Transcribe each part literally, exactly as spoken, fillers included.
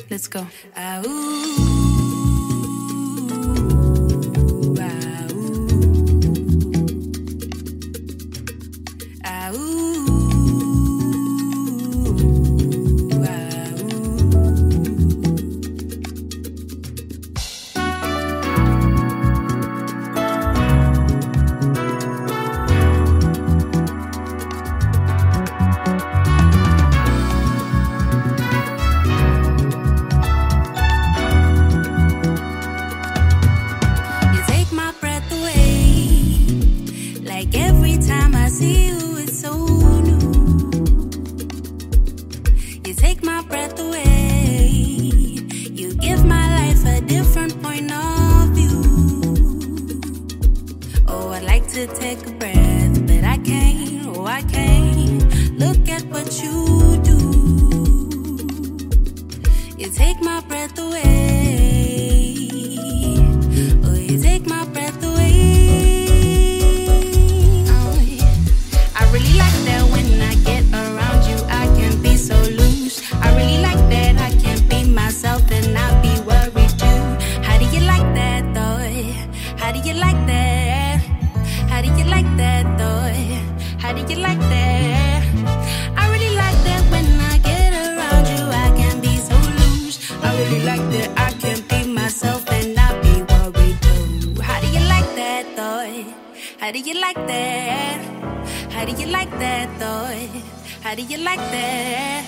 Let's go. Ah, ooh, ah, ooh. Ah, ooh, ah, to take a breath, but I can't, oh I can't. Look at what you do. You take my breath away. Oh, you take my breath away. Oh, I really like that when I get around you, I can be so loose. I really like that I can be myself and not be worried too. How do you like that though? How do you like that? How do you like that though? How do you like that? I really like that when I get around you, I can be so loose. I really like that I can be myself and not be worried too. How do you like that though? How do you like that? How do you like that though? How do you like that?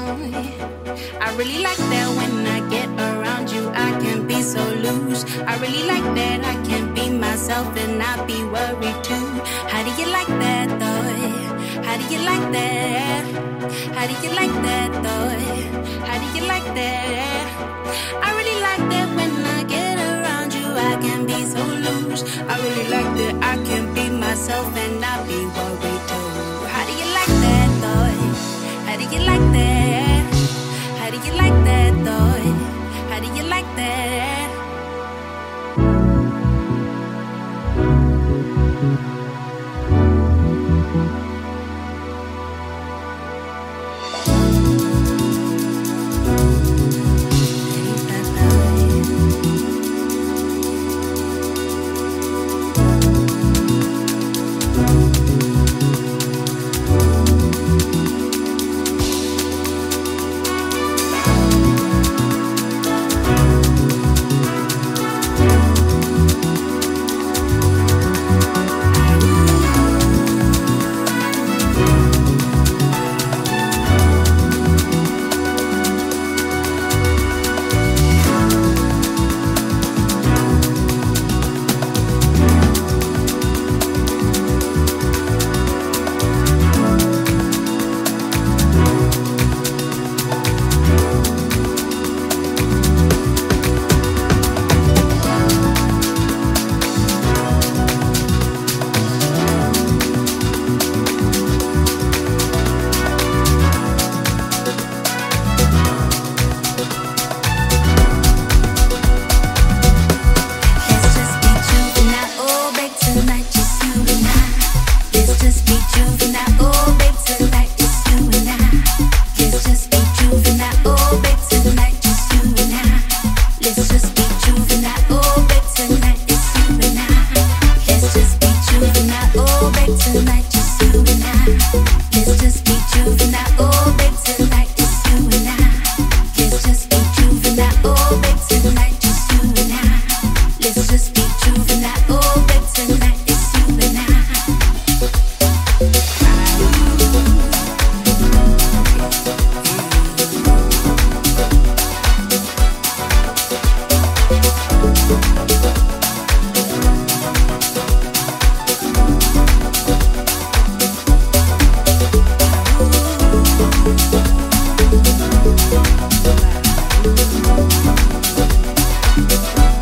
I really like that when I get around you, I can be so loose. I really like that I can be myself and not be worried too. How do you like that, though? How do you like that? How do you like that, though? How do you like that? I really like that when I get around you, I can be so loose. I really like that I can be myself and not be worried too. How do you like that, though? How do you like that? How do you like that, though? How do you like that? Bye.